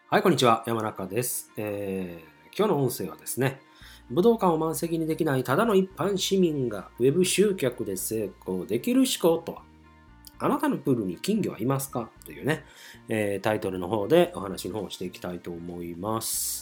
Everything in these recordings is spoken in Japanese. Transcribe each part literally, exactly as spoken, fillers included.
はい、こんにちは。山中です。えー今日の音声はですね、武道館を満席にできないただの一般市民がウェブ集客で成功できる思考とは、あなたのプールに金魚はいますかというね、えータイトルの方でお話の方をしていきたいと思います。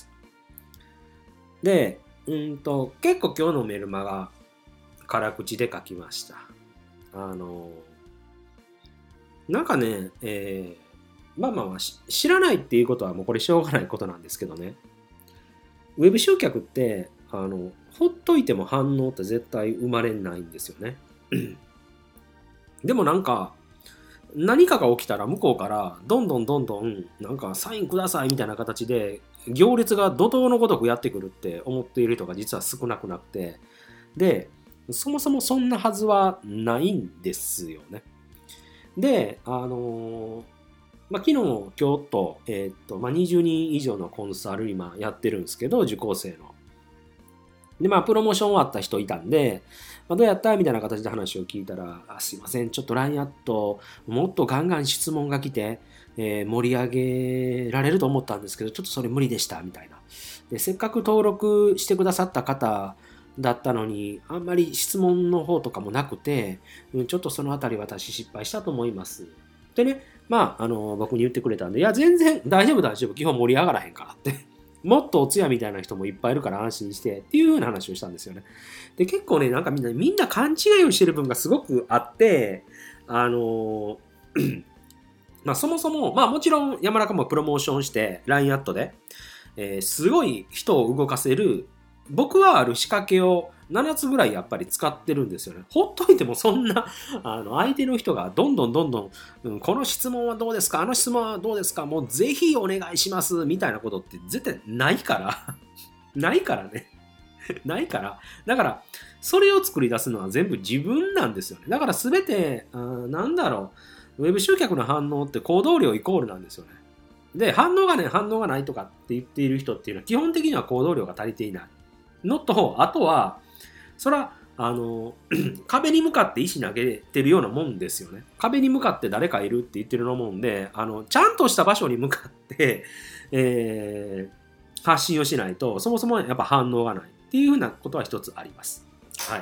で、うんと、結構今日のメルマガ、辛口で書きました。あの、なんかね、えーまあまあまあ、し知らないっていうことはもうこれしょうがないことなんですけどね。ウェブ集客って、あの、ほっといても反応って絶対生まれないんですよね。でもなんか、何かが起きたら向こうからどんどんどんどんなんかサインくださいみたいな形で行列が怒涛のごとくやってくるって思っている人が実は少なくなくて、で、そもそもそんなはずはないんですよね。で、あのーまあ、昨日、今日と、えーっと、まあ、にじゅうにん以上のコンサル今やってるんですけど、受講生の。で、まあ、プロモーション終わった人いたんで、まあ、どうやったみたいな形で話を聞いたら、あ、すいません、ちょっと ライン アット、もっとガンガン質問が来て、えー盛り上げられると思ったんですけど、ちょっとそれ無理でした、みたいな。で、せっかく登録してくださった方だったのに、あんまり質問の方とかもなくて、うんちょっとそのあたり私失敗したと思います。でね、まあ、あの、僕に言ってくれたんで、いや、全然大丈夫大丈夫、基本盛り上がらへんからって。もっとお通夜みたいな人もいっぱいいるから安心してっていう風な話をしたんですよね。で、結構ね、なんかみんな、みんな勘違いをしてる部分がすごくあって、あの、まあそもそも、まあもちろん山中もプロモーションして ライン アットで、えーすごい人を動かせる、僕はある仕掛けをななつぐらいやっぱり使ってるんですよね。ほっといてもそんな、あの、相手の人がどんどんどんどん、うん、この質問はどうですかあの質問はどうですかもうぜひお願いしますみたいなことって絶対ないから。ないからね。ないから。だから、それを作り出すのは全部自分なんですよね。だから全て、あーなんだろう、ウェブ集客の反応って行動量イコールなんですよね。で、反応がね、反応がないとかって言っている人っていうのは基本的には行動量が足りていないのと、あとは、それは、あの、壁に向かって石投げてるようなもんですよね。壁に向かって誰かいるって言ってるようなもんで、あの、ちゃんとした場所に向かって、えー発信をしないと、そもそもやっぱ反応がないっていうふうなことは一つあります。はい。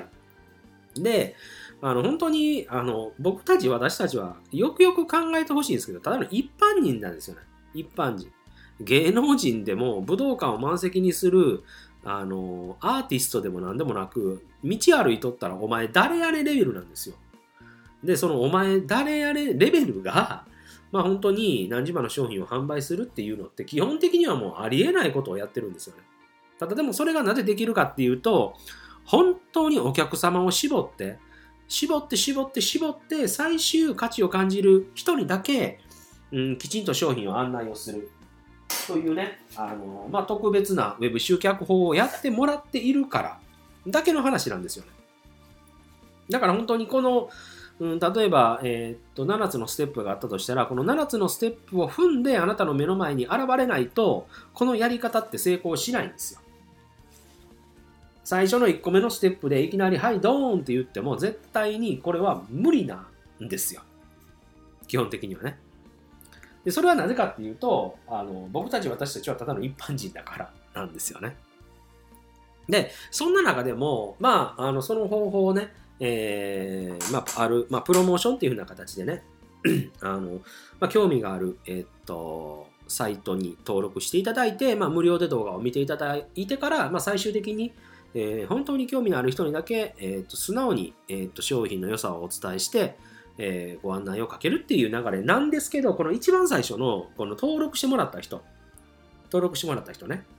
で、あの、本当に、あの、僕たち、私たちは、よくよく考えてほしいんですけど、ただの一般人なんですよね。一般人。芸能人でも、武道館を満席にする、あの、アーティストでも何でもなく、道歩いとったら、お前誰やれレベルなんですよ。で、そのお前誰やれレベルが、まあ本当に何十万の商品を販売するっていうのって基本的にはもうありえないことをやってるんですよね。ただでもそれがなぜできるかっていうと、本当にお客様を絞って、絞って絞って絞って最終価値を感じる人にだけ、うん、きちんと商品を案内をするというね、あの、まあ、特別なウェブ集客法をやってもらっているからだけの話なんですよね。だから本当にこの、うん、例えば、えーっとななつのステップがあったとしたら、このななつのステップを踏んであなたの目の前に現れないと、このやり方って成功しないんですよ。最初のいっこめのステップでいきなり、はい、ドーンって言っても、絶対にこれは無理なんですよ。基本的にはね。で、それはなぜかっていうと、あの僕たち私たちはただの一般人だからなんですよね。で、そんな中でも、まあ、あのその方法をね、えー、まあ、ある、まあ、プロモーションっていう風な形でね、あの、まあ、興味がある、えーっと、サイトに登録していただいて、まあ、無料で動画を見ていただいてから、まあ、最終的に、えー本当に興味のある人にだけ、えーっと、素直に、えーっと、商品の良さをお伝えして、えーご案内をかけるっていう流れなんですけど、この一番最初の、この登録してもらった人、登録してもらった人ね、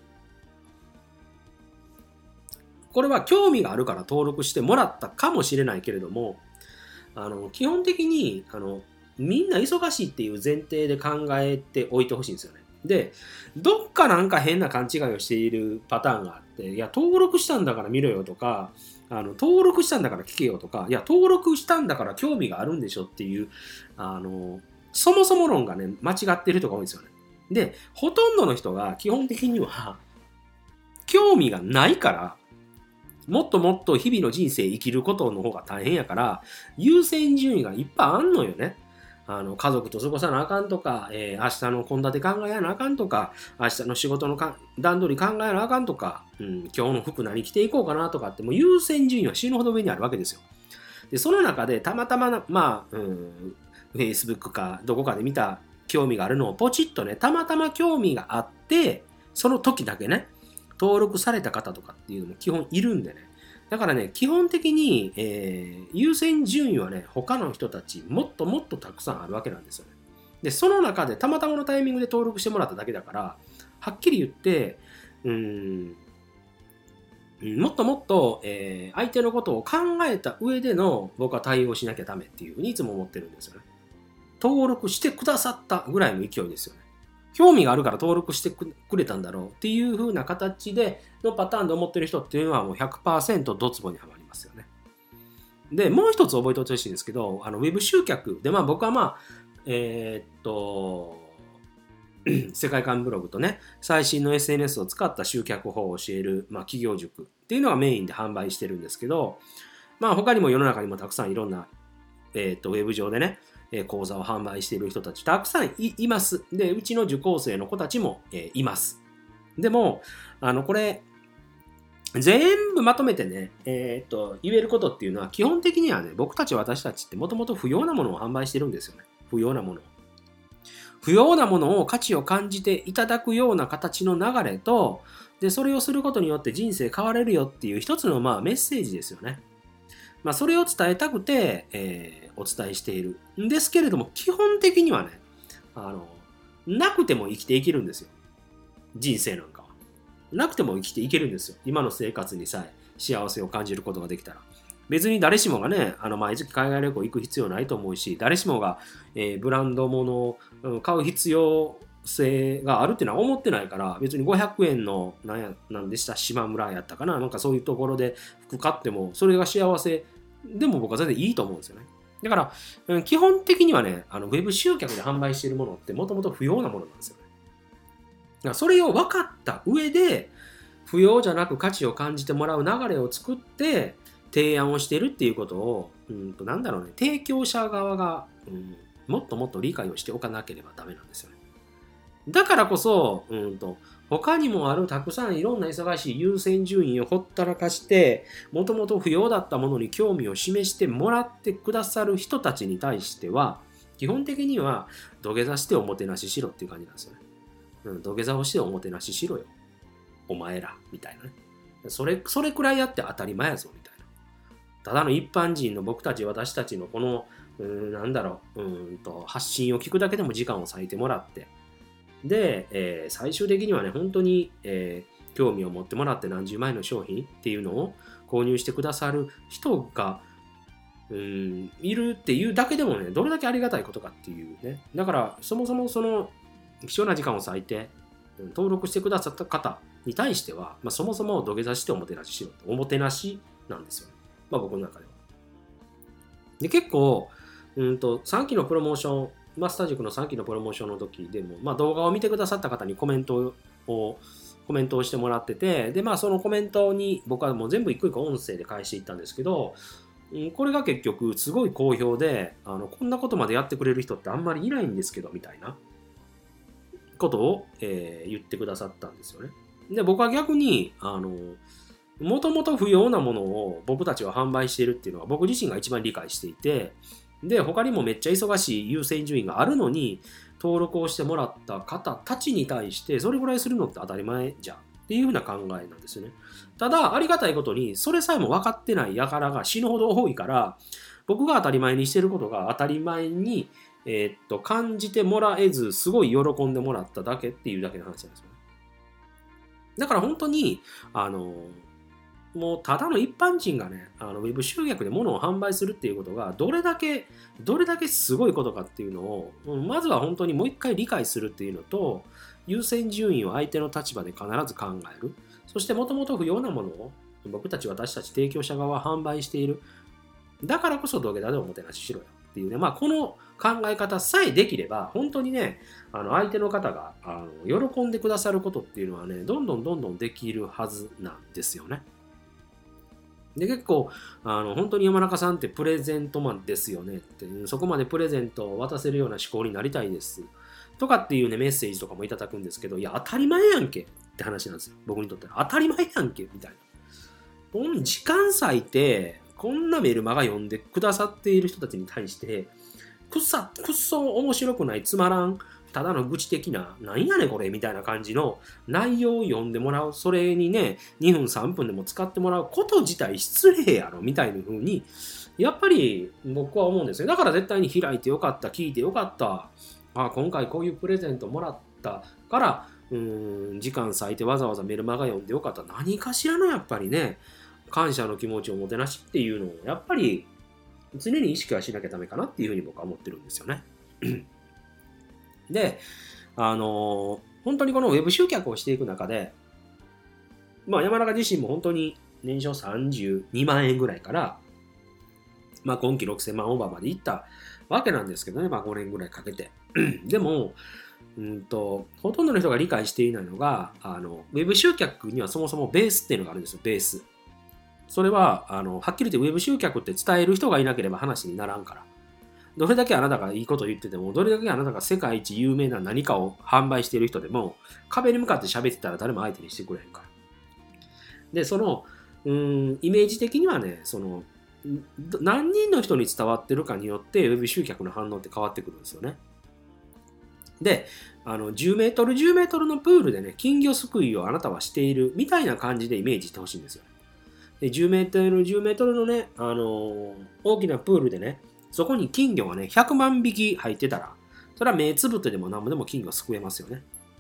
これは興味があるから登録してもらったかもしれないけれども、あの基本的にあのみんな忙しいっていう前提で考えておいてほしいんですよね。で、どっかなんか変な勘違いをしているパターンがあって、いや、登録したんだから見ろよとか、あの登録したんだから聞けよとか、いや、登録したんだから興味があるんでしょっていう、あのそもそも論がね、間違ってる人が多いんですよね。で、ほとんどの人が基本的には興味がないから、もっともっと日々の人生生きることの方が大変やから、優先順位がいっぱいあんのよね。 あの家族と過ごさなあかんとか、えー、明日の献立考えなあかんとか、明日の仕事のか段取り考えなあかんとか、うん、今日の服何着ていこうかなとかって、もう優先順位は死ぬほど上にあるわけですよ。で、その中でたまたま、まあ、うん、Facebook かどこかで見た興味があるのをポチッとね、たまたま興味があって、その時だけね、登録された方とかっていうのも基本いるんでね。だからね、基本的に、えー、優先順位はね、他の人たちもっともっとたくさんあるわけなんですよね。で、その中でたまたまのタイミングで登録してもらっただけだから、はっきり言って、うーん、もっともっと、えー、相手のことを考えた上での僕は対応しなきゃダメっていうふうにいつも思ってるんですよね。登録してくださったぐらいの勢いですよね。興味があるから登録してくれたんだろうっていう風な形でのパターンで思ってる人っていうのはもう ひゃくパーセント ドツボにはまりますよね。で、もう一つ覚えておいてほしいんですけど、あのウェブ集客で、まあ僕はまあ、えー、っと、世界観ブログとね、最新の エスエヌエス を使った集客法を教える、まあ、企業塾っていうのがメインで販売してるんですけど、まあ他にも世の中にもたくさんいろんな、えー、っとウェブ上でね、講座を販売している人たちたくさん い, います。で、うちの受講生の子たちも、えー、います。でも、あの、これ、全部まとめてね、えー、っと、言えることっていうのは、基本的にはね、僕たち私たちってもともと不要なものを販売してるんですよね。不要なものを。不要なものを価値を感じていただくような形の流れと、で、それをすることによって人生変われるよっていう一つのまあメッセージですよね。まあ、それを伝えたくて、えー、お伝えしているんですけれども、基本的にはね、あの、なくても生きていけるんですよ。人生なんかは。なくても生きていけるんですよ。今の生活にさえ幸せを感じることができたら。別に誰しもがね、あの毎月海外旅行行く必要ないと思うし、誰しもが、えー、ブランド物を買う必要性があるっていうのは思ってないから、別にごひゃくえんの何やなんでした島村やったかな、なんかそういうところで服買ってもそれが幸せでも僕は全然いいと思うんですよね。だから、基本的にはね、あのウェブ集客で販売しているものってもともと不要なものなんですよね。だからそれを分かった上で、不要じゃなく価値を感じてもらう流れを作って提案をしているっていうことを、うんと、なんだろうね、提供者側が、うん、もっともっと理解をしておかなければダメなんですよね。だからこそ、うんと、他にもあるたくさんいろんな忙しい優先順位をほったらかして、もともと不要だったものに興味を示してもらってくださる人たちに対しては、基本的には土下座しておもてなししろっていう感じなんですよね。うん、土下座をしておもてなししろよ。お前ら、みたいなね。それ、それくらいやって当たり前やぞ、みたいな。ただの一般人の僕たち、私たちのこの、うーん、なんだろう、うんと、発信を聞くだけでも時間を割いてもらって、で、えー、最終的にはね、本当に、えー、興味を持ってもらって何十万円の商品っていうのを購入してくださる人が、うーん、いるっていうだけでもね、どれだけありがたいことかっていうね。だから、そもそもその貴重な時間を割いて、登録してくださった方に対しては、まあ、そもそも土下座しておもてなししろと。おもてなしなんですよ。まあ僕の中では。で、結構、うんと、さんきのプロモーション、マスター塾のさんきのプロモーションの時でも、まあ動画を見てくださった方にコメントを、コメントをしてもらってて、で、まあそのコメントに僕はもう全部一個一個音声で返していったんですけど、これが結局すごい好評で、あの、こんなことまでやってくれる人ってあんまりいないんですけど、みたいなことを、えー、言ってくださったんですよね。で、僕は逆に、あの、もともと不要なものを僕たちは販売しているっていうのは僕自身が一番理解していて、で、他にもめっちゃ忙しい優先順位があるのに、登録をしてもらった方たちに対して、それぐらいするのって当たり前じゃんっていうふうな考えなんですよね。ただ、ありがたいことに、それさえも分かってない輩が死ぬほど多いから、僕が当たり前にしてることが当たり前に、えー、っと、感じてもらえず、すごい喜んでもらっただけっていうだけの話なんですよね。だから本当に、あの、もうただの一般人がね、あのウェブ集客で物を販売するっていうことがどれだけ、どれだけすごいことかっていうのを、まずは本当にもう一回理解するっていうのと、優先順位を相手の立場で必ず考える。そしてもともと不要なものを僕たち私たち提供者側は販売している。だからこそ土下座でおもてなししろよっていうね、まあこの考え方さえできれば、本当にね、あの相手の方があの喜んでくださることっていうのはね、どんどんどんどんできるはずなんですよね。 で、結構、あの、本当に山中さんってプレゼントマンですよねって、そこまでプレゼントを渡せるような思考になりたいです。とかっていうね、メッセージとかもいただくんですけど、いや、当たり前やんけって話なんですよ。僕にとっては。当たり前やんけみたいな。この時間割いて、こんなメルマガ読んでくださっている人たちに対して、くっさ、くっそ面白くない、つまらん、ただの愚痴的な、なんやねんこれみたいな感じの内容を読んでもらう。それにね、にふんさんぷんでも使ってもらうこと自体失礼やろみたいな風に、やっぱり僕は思うんですよ。だから絶対に開いてよかった、聞いてよかった。あ、今回こういうプレゼントもらったから、うーん、時間割いてわざわざメルマガ読んでよかった。何かしらのやっぱりね、感謝の気持ちをもてなしっていうのを、やっぱり常に意識はしなきゃダメかなっていうふうに僕は思ってるんですよね。で、あのー、本当にこのウェブ集客をしていく中で、まあ山中自身も本当に年商さんじゅうにまんえんぐらいから、まあ今期ろくせんまんオーバーまでいったわけなんですけどね、まあごねんぐらいかけて。でも、うんと、ほとんどの人が理解していないのが、あの、ウェブ集客にはそもそもベースっていうのがあるんですよ、ベース。それは、あの、はっきり言ってウェブ集客って伝える人がいなければ話にならんから。どれだけあなたがいいこと言ってても、どれだけあなたが世界一有名な何かを販売している人でも、壁に向かって喋ってたら誰も相手にしてくれへんから。で、その、うーん、イメージ的にはね、その、何人の人に伝わってるかによって、ウェブ集客の反応って変わってくるんですよね。で、あの、じゅうメートル、じゅうメートルのプールでね、金魚すくいをあなたはしているみたいな感じでイメージしてほしいんですよ。で、じゅうメートル、じゅうメートルのね、あのー、大きなプールでね、そこに金魚がね、ひゃくまんびき入ってたら、それは目つぶってでも何もでも金魚すくえますよね。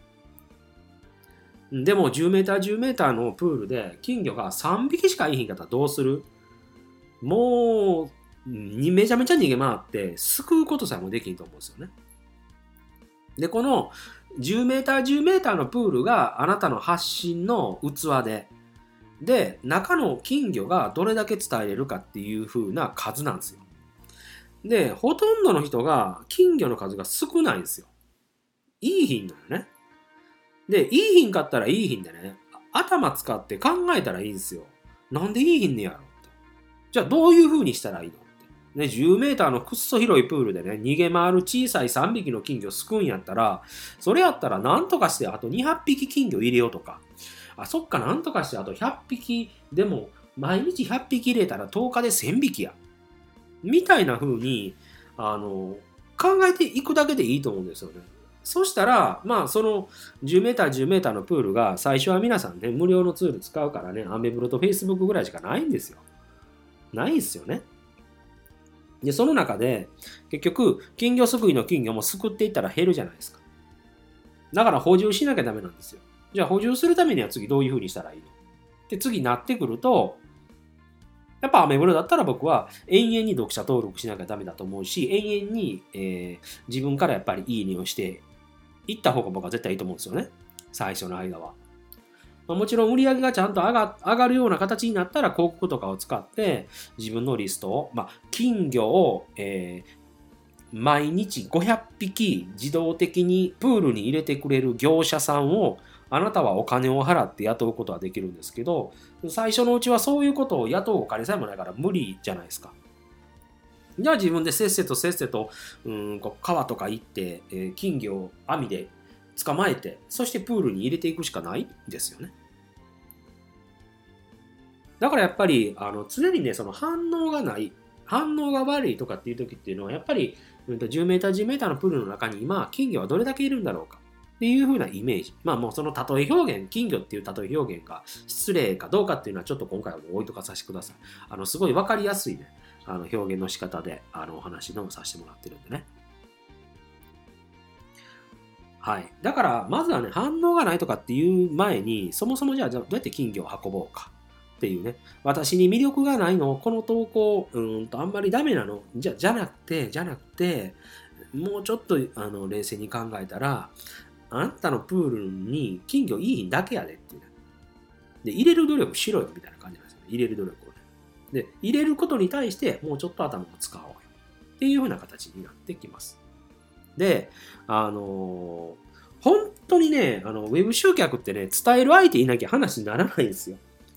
でもじゅうメーター、じゅうメーターのプールで金魚がさんびきしかいいひんかったらどうする？もう、めちゃめちゃ逃げ回って、救うことさえもできんと思うんですよね。で、このじゅうメーター、じゅうメーターのプールがあなたの発信の器で、で、中の金魚がどれだけ伝えれるかっていう風な数なんですよ。で、ほとんどの人が金魚の数が少ないんですよ。いい品なのね。で、いい品買ったらいい品でね、頭使って考えたらいいんですよ。なんでいい品ねやろって。じゃあどういう風にしたらいいのって。ね、じゅうメーターのくっそ広いプールでね、逃げ回る小さいさんびきの金魚すくんやったら、それやったらなんとかしてあとにひゃくひき金魚入れようとか、あ、そっか、なんとかしてあとひゃっぴきでも、毎日ひゃっぴき入れたらとおかでせんびきや。みたいな風に、あの、考えていくだけでいいと思うんですよね。そしたら、まあ、そのじゅうメーター、じゅうメーターのプールが、最初は皆さんね、無料のツール使うからね、アメブロと Facebook ぐらいしかないんですよ。ないんですよね。で、その中で、結局、金魚すくいの金魚もすくっていったら減るじゃないですか。だから補充しなきゃダメなんですよ。じゃあ補充するためには次どういう風にしたらいいので、次なってくると、やっぱアメブロだったら僕は延々に読者登録しなきゃダメだと思うし、延々に、えー、自分からやっぱりいいねをしていった方が僕は絶対いいと思うんですよね。最初の間は。まあ、もちろん売り上げがちゃんと上が、上がるような形になったら広告とかを使って自分のリストを、まあ、金魚を、えー、毎日ごひゃくぴき自動的にプールに入れてくれる業者さんをあなたはお金を払って雇うことはできるんですけど、最初のうちはそういうことを雇うお金さえもないから無理じゃないですか。じゃあ自分でせっせとせっせと、うん、こう川とか行って、えー、金魚を網で捕まえて、そしてプールに入れていくしかないんですよね。だからやっぱりあの常にね、その反応がない、反応が悪いとかっていう時っていうのは、やっぱりじゅうメーター、じゅうメーターのプールの中に今、金魚はどれだけいるんだろうかっていう風なイメージ。まあもうその例え表現、金魚っていう例え表現が失礼かどうかっていうのはちょっと今回はもう置いとかさせてください。あの、すごいわかりやすいね、あの表現の仕方であのお話のさせてもらってるんでね。はい。だから、まずはね、反応がないとかっていう前に、そもそもじゃあ、じゃあどうやって金魚を運ぼうかっていうね。私に魅力がないの、この投稿、うーんと、あんまりダメなの。じゃ、じゃなくて、じゃなくて、もうちょっと、あの、冷静に考えたら、あなたのプールに金魚いいだけやでっていうね。で、入れる努力しろよみたいな感じなんですよね。入れる努力をね。で、入れることに対して、もうちょっと頭を使おうよ。っていう風な形になってきます。で、あのー、本当にね、あの、ウェブ集客ってね、伝える相手いなきゃ話にならないんですよ。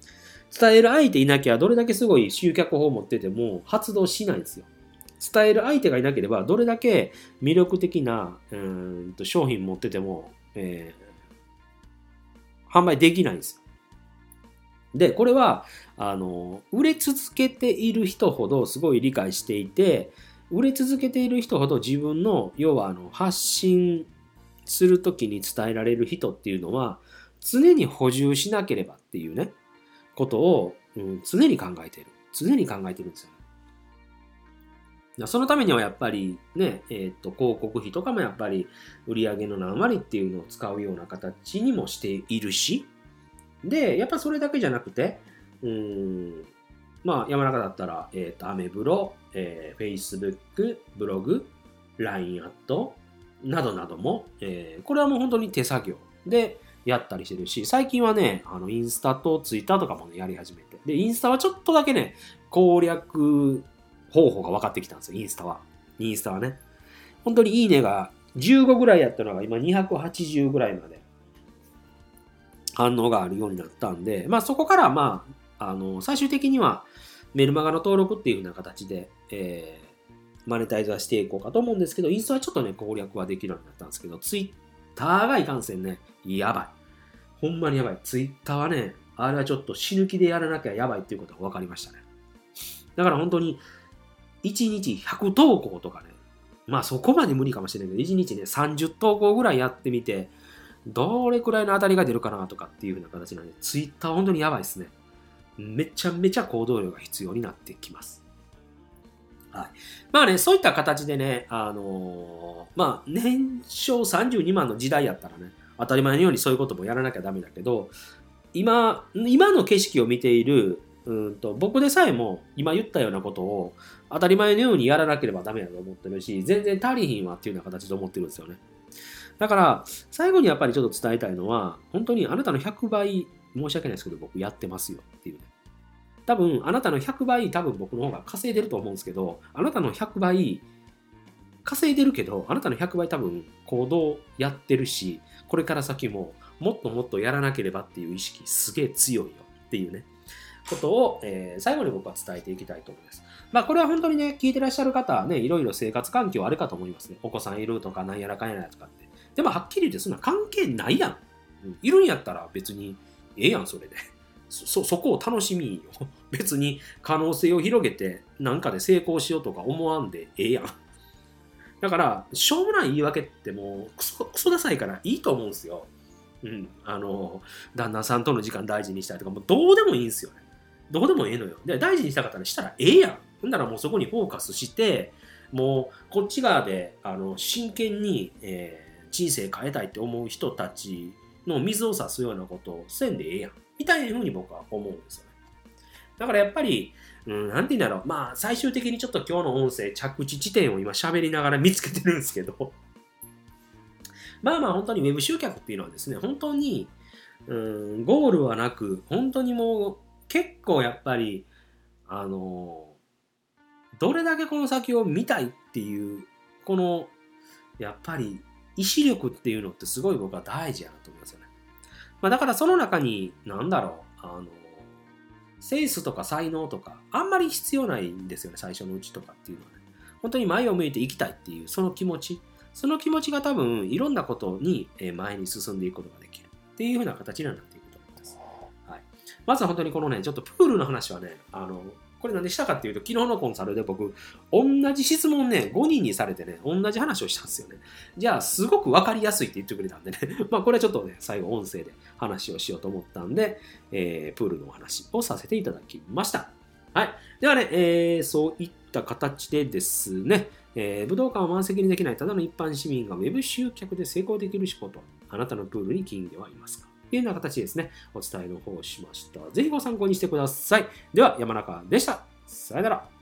伝える相手いなきゃどれだけすごい集客法を持ってても発動しないんですよ。伝える相手がいなければどれだけ魅力的なうーんと商品持ってても、えー、販売できないんですよ。で、これはあの売れ続けている人ほどすごい理解していて、売れ続けている人ほど自分の要はあの発信するときに伝えられる人っていうのは常に補充しなければっていうねことを、うん、常に考えている常に考えているんですよね。そのためにはやっぱりね、えっと広告費とかもやっぱり売上の何割っていうのを使うような形にもしているし、でやっぱそれだけじゃなくて、うーんまあ山中だったら、えっとアメブロ、えー、Facebook、ブログ、ライン アットなどなども、えー、これはもう本当に手作業でやったりしてるし、最近はね、あのインスタとツイッターとかもね、やり始めて。で、インスタはちょっとだけね、攻略方法が分かってきたんですよ、インスタは。インスタはね。本当にいいねがじゅうごぐらいやったのが今にひゃくはちじゅうぐらいまで反応があるようになったんで、まあそこからまあ、あの、最終的にはメルマガの登録っていう風な形で、えー、マネタイズはしていこうかと思うんですけど、インスタはちょっとね、攻略はできるようになったんですけど、ツイッターがいかんせんね、やばい。ほんまにやばい。ツイッターはね、あれはちょっと死ぬ気でやらなきゃやばいっていうことが分かりましたね。だから本当に、いちにちひゃく投稿とかね、まあそこまで無理かもしれないけど、いちにちね、さんじゅう投稿ぐらいやってみて、どれくらいの当たりが出るかなとかっていう風な形なんで、ツイッターは本当にやばいですね。めちゃめちゃ行動量が必要になってきます。はい。まあね、そういった形でね、あのー、まあ、年商さんじゅうにまんの時代やったらね、当たり前のようにそういうこともやらなきゃダメだけど、今、今の景色を見ている、うんと、僕でさえも今言ったようなことを当たり前のようにやらなければダメだと思ってるし、全然足りひんわっていうような形で思ってるんですよね。だから、最後にやっぱりちょっと伝えたいのは、本当にあなたのひゃくばい、申し訳ないですけど、僕やってますよっていうね。多分、あなたのひゃくばい、多分僕の方が稼いでると思うんですけど、あなたのひゃくばい、稼いでるけど、あなたのひゃくばい多分行動やってるし、これから先ももっともっとやらなければっていう意識すげえ強いよっていうね、ことを、えー、最後に僕は伝えていきたいと思います。まあこれは本当にね、聞いてらっしゃる方はね、いろいろ生活環境あるかと思いますね。お子さんいるとか、なんやらかんやらとかって。でもはっきり言ってそんな関係ないやん。うん、いるんやったら別にええやん、それで。そ、そこを楽しみよ。別に可能性を広げてなんかで成功しようとか思わんでええやん。だから、しょうもない言い訳ってもうクソ、クソダサいからいいと思うんですよ。うん。あの、旦那さんとの時間大事にしたりとか、もうどうでもいいんですよね。どうでもええのよ。で、大事にしたかったらしたらええやん。ほんならもうそこにフォーカスして、もうこっち側であの真剣に、えー人生変えたいって思う人たちの水を差すようなことをせんでええやん。みたいな風に僕は思うんですよね。だからやっぱり、うん、なんて言うんだろう。まあ、最終的にちょっと今日の音声、着地地点を今喋りながら見つけてるんですけど、まあまあ本当にウェブ集客っていうのはですね、本当に、うん、ゴールはなく、本当にもう結構やっぱり、あの、どれだけこの先を見たいっていう、この、やっぱり意志力っていうのってすごい僕は大事やなと思いますよね。まあだからその中に、なんだろう、あの、センスとか才能とか、あんまり必要ないんですよね、最初のうちとかっていうのはね。本当に前を向いていきたいっていう、その気持ち。その気持ちが多分、いろんなことに前に進んでいくことができるっていう風な形になっていくと思います。はい。まずは本当にこのね、ちょっとプールの話はね、あの、これなんでしたかっていうと、昨日のコンサルで僕、同じ質問ね、ごにんにされてね、同じ話をしたんですよね。じゃあ、すごくわかりやすいって言ってくれたんでね、まあこれはちょっとね、最後音声で話をしようと思ったんで、えー、プールのお話をさせていただきました。はい。ではね、えー、そういった形でですね、えー、武道館を満席にできないただの一般市民がウェブ集客で成功できる仕事、あなたのプールに金魚はいますかというような形ですね、お伝えの方をしました。ぜひご参考にしてください。では、山中でした。さよなら。